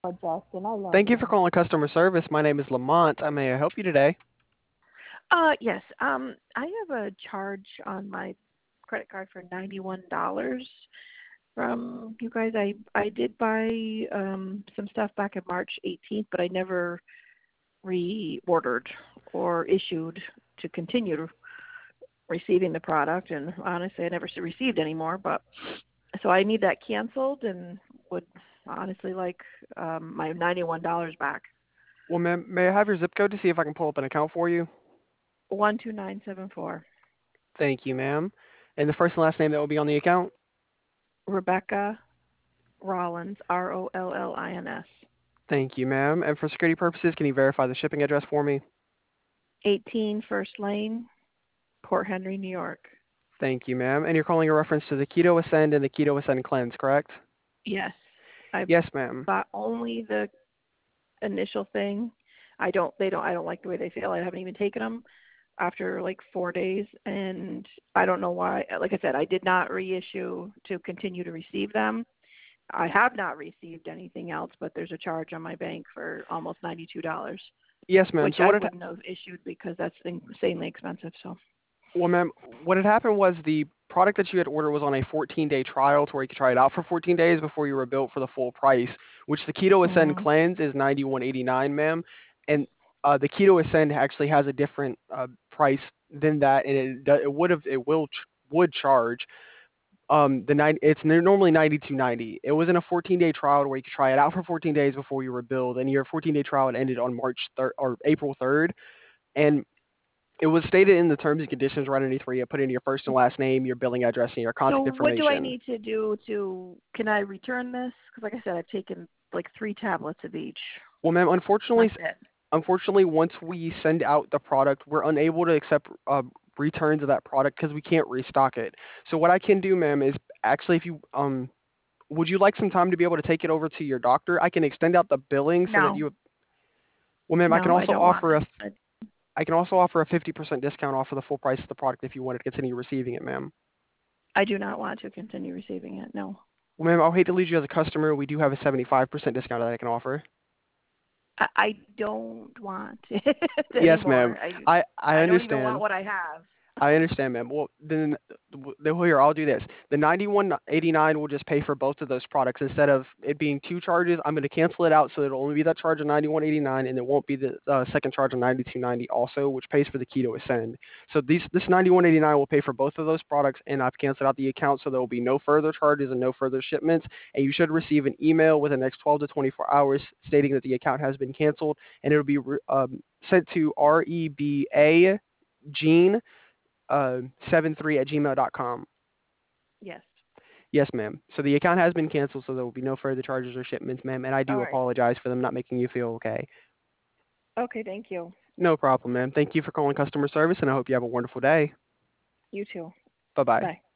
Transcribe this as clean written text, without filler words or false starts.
Justin, I love Thank you for you. calling customer service. My name is Lamont. May I help you today? Yes. I have a charge on my credit card for $91 from you guys. I did buy some stuff back in March 18th, but I never reordered or issued to continue receiving the product. And honestly, I never received any more. But so I need that canceled and would honestly like my $91 back. Well, ma'am, may I have your zip code to see if I can pull up an account for you? 12974. Thank you, ma'am. And the first and last name that will be on the account? Rebecca Rollins, Rollins. Thank you, ma'am. And for security purposes, can you verify the shipping address for me? 18 First Lane, Port Henry, New York. Thank you, ma'am. And you're calling a reference to the Keto Ascend and the Keto Ascend Cleanse, correct? Yes, I Yes, ma'am. bought only the initial thing. I don't like the way they feel. I haven't even taken them after like 4 days, and I don't know why. Like I said, I did not reissue to continue to receive them. I have not received anything else, but there's a charge on my bank for almost $92, Yes, ma'am. which So I what had wouldn't have issued because that's insanely expensive. So, well, ma'am, what had happened was the product that you had ordered was on a 14-day trial to where you could try it out for 14 days before you were billed for the full price, which the Keto Ascend mm. Cleanse is 91.89, ma'am. And the Keto Ascend actually has a different price than that, and would charge normally 92.90. It was in a 14-day trial where you could try it out for 14 days before you were billed, and your 14-day trial had ended on March 3rd or April 3rd, and it was stated in the terms and conditions right underneath where you put in your first and last name, your billing address, and your So contact what do I information. need to do to? Can I return this? Because like I said, I've taken like 3 tablets of each. Well, ma'am, That's it. unfortunately, once we send out the product, we're unable to accept returns of that product because we can't restock it. So what I can do, ma'am, is actually if you would you like some time to be able to take it over to your doctor? I can extend out the billing so that No, you. Well, ma'am, no, I don't want it. I can also offer a 50% discount off of the full price of the product if you wanted to continue receiving it, ma'am. I do not want to continue receiving it. No, Well, ma'am, I'll hate to lose you as a customer. We do have a 75% discount that I can offer. I don't want it Yes, ma'am. anymore. I I don't even want understand. what I have. I understand, ma'am. Well, then here, I'll do this. The 91.89 will just pay for both of those products instead of it being two charges. I'm going to cancel it out so it'll only be that charge of 91.89, and it won't be the second charge of 92.90 also, which pays for the Keto Ascend. So this 91.89 will pay for both of those products, and I've canceled out the account, so there will be no further charges and no further shipments. And you should receive an email within the next 12 to 24 hours stating that the account has been canceled, and it'll be sent to REBA Gene 73 at gmail.com. Yes. Yes, ma'am. So the account has been canceled, so there will be no further charges or shipments, ma'am. And I All do right. apologize for them not making you feel okay. Okay. Thank you. No problem, ma'am. Thank you for calling customer service, and I hope you have a wonderful day. You too. Bye bye. Bye.